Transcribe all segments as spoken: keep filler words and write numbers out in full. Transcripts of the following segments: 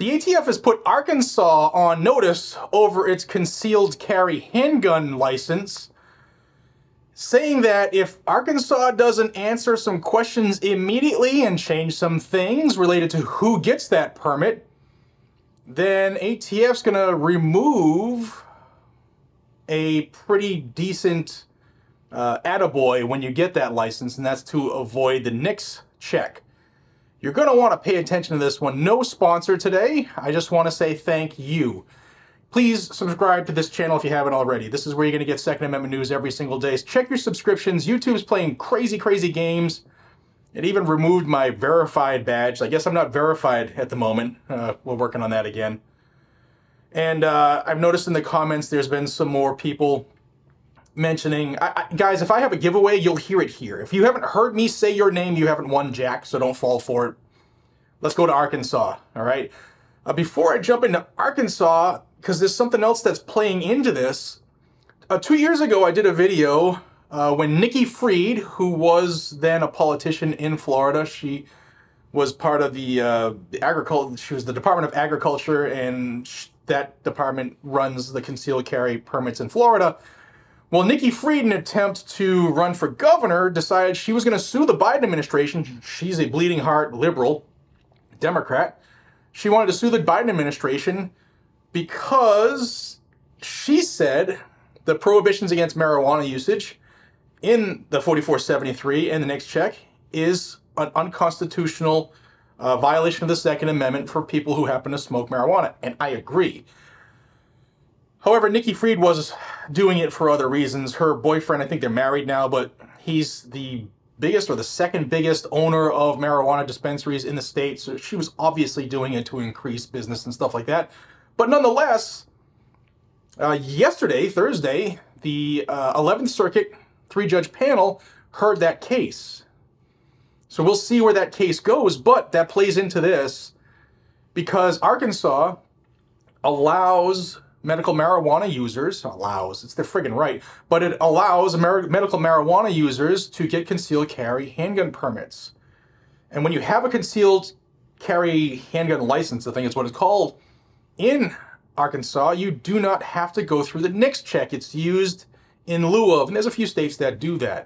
The A T F has put Arkansas on notice over its concealed carry handgun license, saying that if Arkansas doesn't answer some questions immediately and change some things related to who gets that permit, then A T F's gonna remove a pretty decent uh, attaboy when you get that license, and that's to avoid the NICS check. You're going to want to pay attention to this one. No sponsor today. I just want to say thank you. Please subscribe to this channel if you haven't already. This is where you're going to get Second Amendment news every single day. Check your subscriptions. YouTube's playing crazy, crazy games. It even removed my verified badge. I guess I'm not verified at the moment. Uh, we're working on that again. And uh, I've noticed in the comments there's been some more people mentioning, I, I, guys, if I have a giveaway, you'll hear it here. If you haven't heard me say your name, you haven't won jack, so don't fall for it. Let's go to Arkansas, all right? Uh, before I jump into Arkansas, because there's something else that's playing into this, uh, two years ago I did a video uh, when Nikki Fried, who was then a politician in Florida, she was part of the, uh, the agriculture, she was the Department of Agriculture, and that department runs the concealed carry permits in Florida. Well, Nikki Fried, in an attempt to run for governor, decided she was going to sue the Biden administration. She's a bleeding heart liberal Democrat. She wanted to sue the Biden administration because she said the prohibitions against marijuana usage in the forty-four seventy-three and the NICS check is an unconstitutional uh, violation of the Second Amendment for people who happen to smoke marijuana. And I agree. However, Nikki Fried was doing it for other reasons. Her boyfriend, I think they're married now, but he's the biggest or the second biggest owner of marijuana dispensaries in the state. So she was obviously doing it to increase business and stuff like that. But nonetheless, uh, yesterday, Thursday, the uh, eleventh Circuit three-judge panel heard that case. So we'll see where that case goes, but that plays into this because Arkansas allows medical marijuana users, allows, it's their friggin' right, but it allows Amer medical marijuana users to get concealed carry handgun permits. And when you have a concealed carry handgun license, I think is what it's called, in Arkansas, you do not have to go through the NICS check. It's used in lieu of, and there's a few states that do that.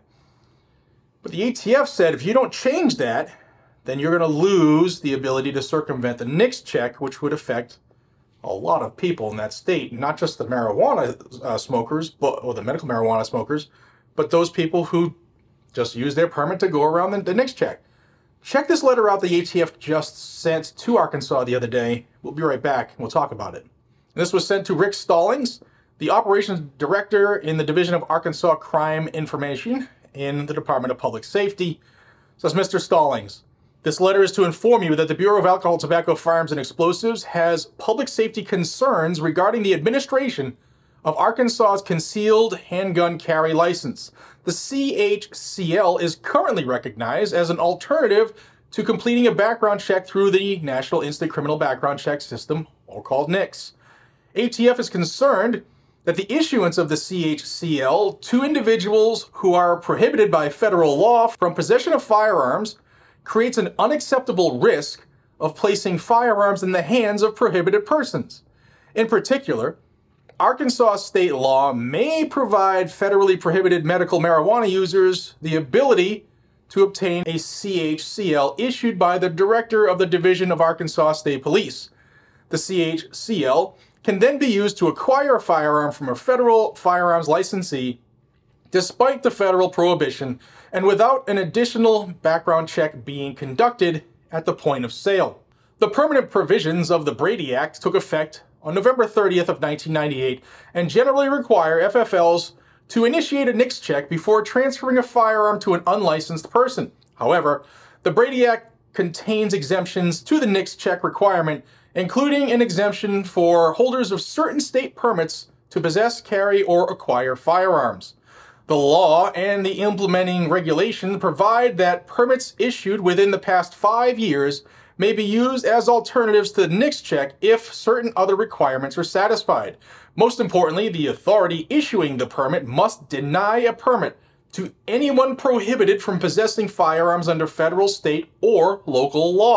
But the A T F said if you don't change that, then you're going to lose the ability to circumvent the NICS check, which would affect a lot of people in that state, not just the marijuana uh, smokers, but or the medical marijuana smokers, but those people who just use their permit to go around the, the NICS check. Check this letter out the A T F just sent to Arkansas the other day. We'll be right back and we'll talk about it. And this was sent to Rick Stallings, the operations director in the Division of Arkansas Crime Information in the Department of Public Safety. Says Mister Stallings, this letter is to inform you that the Bureau of Alcohol, Tobacco, Firearms, and Explosives has public safety concerns regarding the administration of Arkansas's concealed handgun carry license. The C H C L is currently recognized as an alternative to completing a background check through the National Instant Criminal Background Check System, or called NICS. A T F is concerned that the issuance of the C H C L to individuals who are prohibited by federal law from possession of firearms creates an unacceptable risk of placing firearms in the hands of prohibited persons. In particular, Arkansas state law may provide federally prohibited medical marijuana users the ability to obtain a C H C L issued by the Director of the Division of Arkansas State Police. The C H C L can then be used to acquire a firearm from a federal firearms licensee despite the federal prohibition and without an additional background check being conducted at the point of sale. The permanent provisions of the Brady Act took effect on November thirtieth of nineteen ninety-eight and generally require F F Ls to initiate a NICS check before transferring a firearm to an unlicensed person. However, the Brady Act contains exemptions to the NICS check requirement, including an exemption for holders of certain state permits to possess, carry, or acquire firearms. The law and the implementing regulation provide that permits issued within the past five years may be used as alternatives to the NICS check if certain other requirements are satisfied. Most importantly, the authority issuing the permit must deny a permit to anyone prohibited from possessing firearms under federal, state, or local law.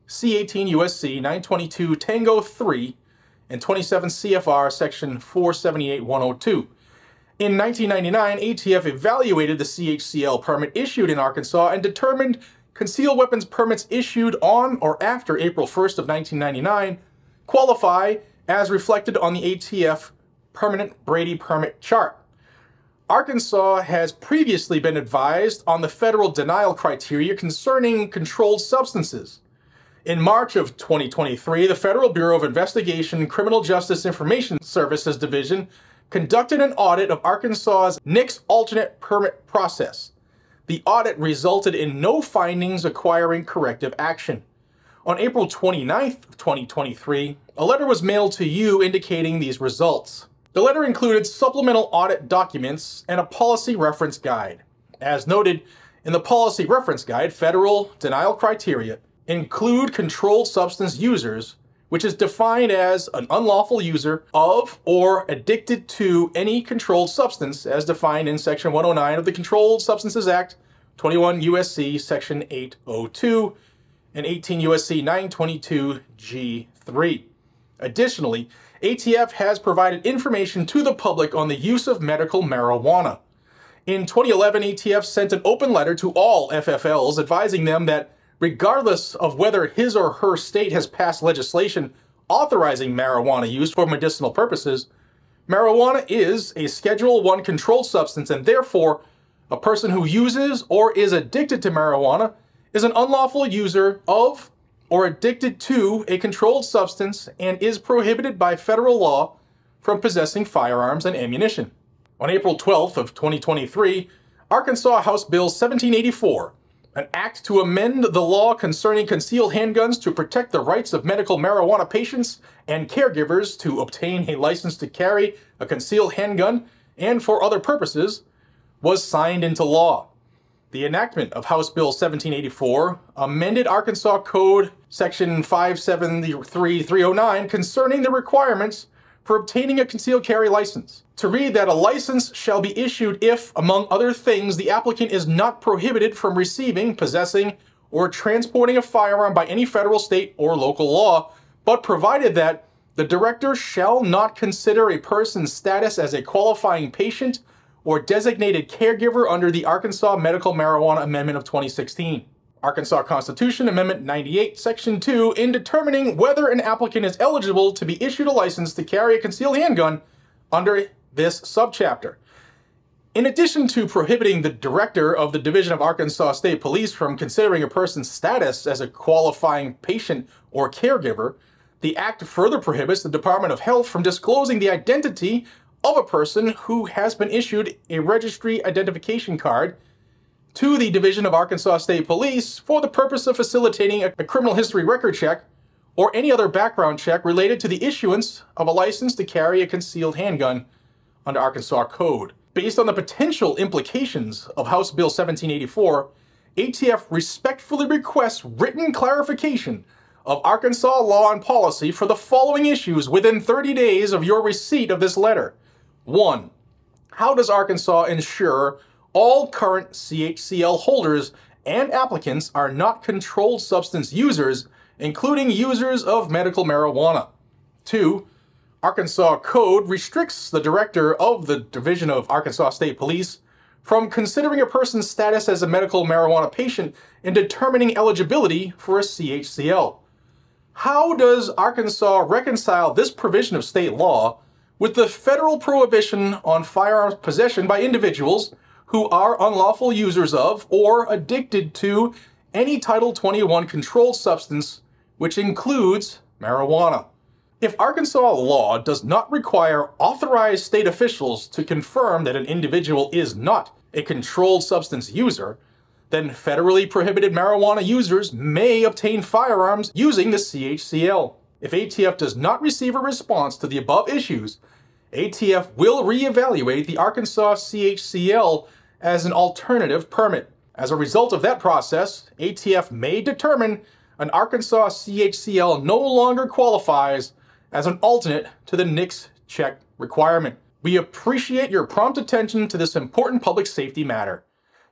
C eighteen U S C nine twenty-two Tango three, and twenty-seven C F R Section four seventy-eight one oh two. In nineteen ninety-nine, A T F evaluated the C H C L permit issued in Arkansas and determined concealed weapons permits issued on or after April first of nineteen ninety-nine qualify as reflected on the A T F Permanent Brady Permit Chart. Arkansas has previously been advised on the federal denial criteria concerning controlled substances. In March of twenty twenty-three, the Federal Bureau of Investigation Criminal Justice Information Services Division conducted an audit of Arkansas's N I C S alternate permit process. The audit resulted in no findings requiring corrective action. On April twenty-ninth of twenty twenty-three, a letter was mailed to you indicating these results. The letter included supplemental audit documents and a policy reference guide. As noted in the policy reference guide, federal denial criteria include controlled substance users, which is defined as an unlawful user of or addicted to any controlled substance as defined in Section one oh nine of the Controlled Substances Act, twenty-one U S C Section eight oh two, and eighteen U S C nine twenty-two G three. Additionally, A T F has provided information to the public on the use of medical marijuana. In twenty eleven, A T F sent an open letter to all F F Ls advising them that regardless of whether his or her state has passed legislation authorizing marijuana use for medicinal purposes, marijuana is a Schedule one controlled substance, and therefore a person who uses or is addicted to marijuana is an unlawful user of or addicted to a controlled substance and is prohibited by federal law from possessing firearms and ammunition. On April twelfth of twenty twenty-three, Arkansas House Bill seventeen eighty-four, an act to amend the law concerning concealed handguns to protect the rights of medical marijuana patients and caregivers to obtain a license to carry a concealed handgun and for other purposes, was signed into law. The enactment of House Bill seventeen eighty-four amended Arkansas Code Section five seventy-three three oh nine concerning the requirements for obtaining a concealed carry license, to read that a license shall be issued if, among other things, the applicant is not prohibited from receiving, possessing, or transporting a firearm by any federal, state, or local law, but provided that the director shall not consider a person's status as a qualifying patient or designated caregiver under the Arkansas Medical Marijuana Amendment of twenty sixteen. Arkansas Constitution Amendment ninety-eight, Section two, in determining whether an applicant is eligible to be issued a license to carry a concealed handgun under this subchapter. In addition to prohibiting the director of the Division of Arkansas State Police from considering a person's status as a qualifying patient or caregiver, the Act further prohibits the Department of Health from disclosing the identity of a person who has been issued a registry identification card to the Division of Arkansas State Police for the purpose of facilitating a criminal history record check or any other background check related to the issuance of a license to carry a concealed handgun under Arkansas Code. Based on the potential implications of House Bill seventeen eighty-four, A T F respectfully requests written clarification of Arkansas law and policy for the following issues within thirty days of your receipt of this letter. One, how does Arkansas ensure all current C H C L holders and applicants are not controlled substance users, including users of medical marijuana? Two, Arkansas Code restricts the director of the Division of Arkansas State Police from considering a person's status as a medical marijuana patient in determining eligibility for a C H C L. How does Arkansas reconcile this provision of state law with the federal prohibition on firearms possession by individuals who are unlawful users of or addicted to any Title twenty-one controlled substance, which includes marijuana? If Arkansas law does not require authorized state officials to confirm that an individual is not a controlled substance user, then federally prohibited marijuana users may obtain firearms using the C H C L. If A T F does not receive a response to the above issues, A T F will reevaluate the Arkansas C H C L as an alternative permit. As a result of that process, A T F may determine an Arkansas C H C L no longer qualifies as an alternate to the N I C S check requirement. We appreciate your prompt attention to this important public safety matter.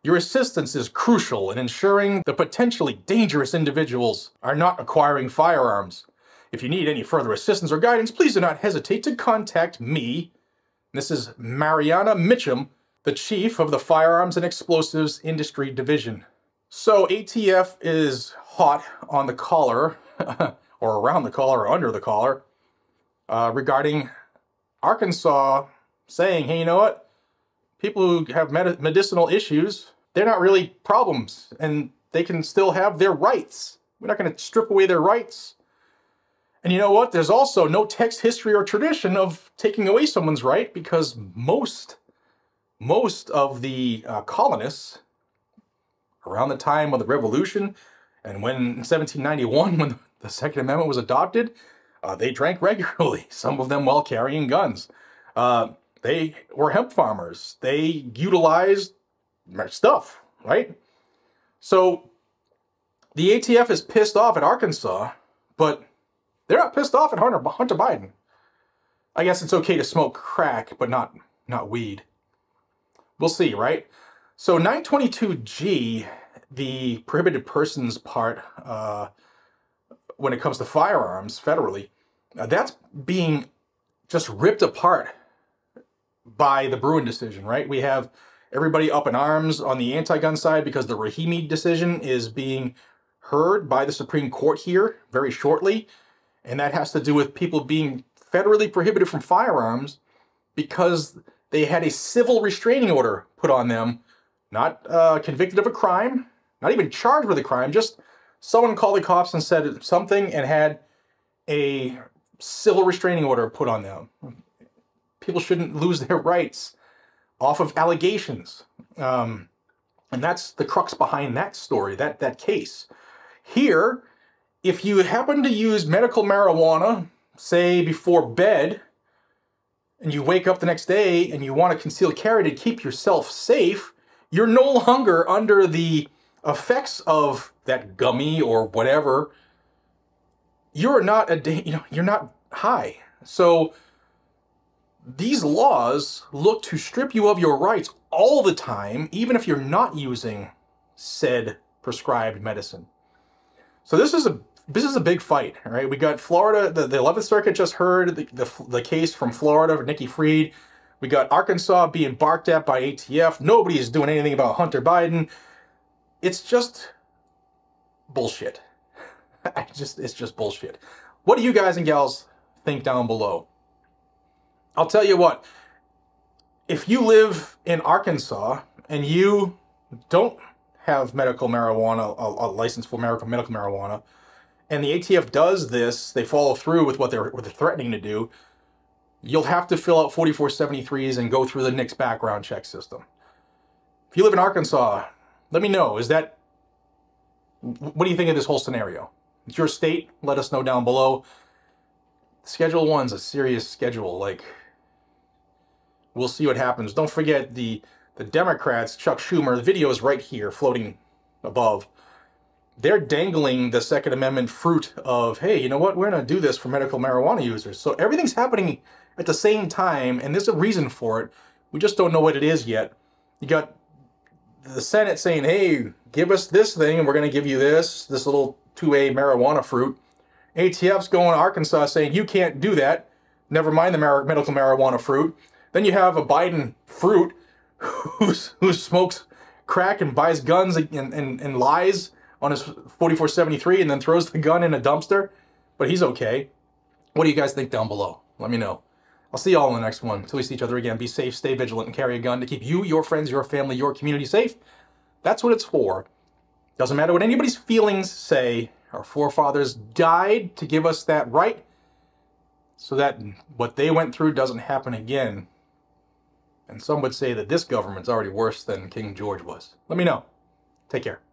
Your assistance is crucial in ensuring the potentially dangerous individuals are not acquiring firearms. If you need any further assistance or guidance, please do not hesitate to contact me. This is Mariana Mitchum, the Chief of the Firearms and Explosives Industry Division. So A T F is hot on the collar, or around the collar, or under the collar, uh, regarding Arkansas saying, hey, you know what? People who have med medicinal issues, they're not really problems, and they can still have their rights. We're not going to strip away their rights. And you know what? There's also no text, history, or tradition of taking away someone's right, because most, most of the uh, colonists, around the time of the Revolution, and when in seventeen ninety-one, when the Second Amendment was adopted, uh, they drank regularly, some of them while carrying guns. Uh, they were hemp farmers. They utilized stuff, right? So the A T F is pissed off at Arkansas, but they're not pissed off at Hunter, Hunter Biden. I guess it's okay to smoke crack, but not, not weed. We'll see, right? So nine twenty-two G, the prohibited persons part, uh, when it comes to firearms federally, uh, that's being just ripped apart by the Bruen decision, right? We have everybody up in arms on the anti-gun side because the Rahimi decision is being heard by the Supreme Court here very shortly. And that has to do with people being federally prohibited from firearms because they had a civil restraining order put on them, not uh, convicted of a crime, not even charged with a crime, just someone called the cops and said something and had a civil restraining order put on them. People shouldn't lose their rights off of allegations. Um, and that's the crux behind that story, that, that case. Here, if you happen to use medical marijuana, say before bed, and you wake up the next day and you want to conceal carry to keep yourself safe, you're no longer under the effects of that gummy or whatever. You're not a, you know, you're not high. So these laws look to strip you of your rights all the time, even if you're not using said prescribed medicine. So this is a This is a big fight, all right? We got Florida, the, the eleventh Circuit just heard the, the, the case from Florida for Nikki Fried. We got Arkansas being barked at by A T F. Nobody is doing anything about Hunter Biden. It's just bullshit. I just, it's just bullshit. What do you guys and gals think down below? I'll tell you what, if you live in Arkansas and you don't have medical marijuana, a, a license for medical, medical marijuana, and the A T F does this, they follow through with what they're, what they're threatening to do, you'll have to fill out forty-four seventy-threes and go through the N I C S background check system. If you live in Arkansas, let me know, is that, what do you think of this whole scenario? It's your state, let us know down below. Schedule one's a serious schedule, like, we'll see what happens. Don't forget the, the Democrats, Chuck Schumer, the video is right here, floating above. They're dangling the Second Amendment fruit of, hey, you know what, we're going to do this for medical marijuana users. So everything's happening at the same time, and there's a reason for it. We just don't know what it is yet. You got the Senate saying, hey, give us this thing, and we're going to give you this, this little two A marijuana fruit. A T F's going to Arkansas saying, you can't do that. Never mind the mar medical marijuana fruit. Then you have a Biden fruit who's, who smokes crack and buys guns and, and, and lies on his forty-four seventy-three and then throws the gun in a dumpster, but he's okay. What do you guys think down below? Let me know. I'll see y'all in the next one. Until we see each other again, be safe, stay vigilant, and carry a gun to keep you, your friends, your family, your community safe. That's what it's for. Doesn't matter what anybody's feelings say. Our forefathers died to give us that right so that what they went through doesn't happen again. And some would say that this government's already worse than King George was. Let me know. Take care.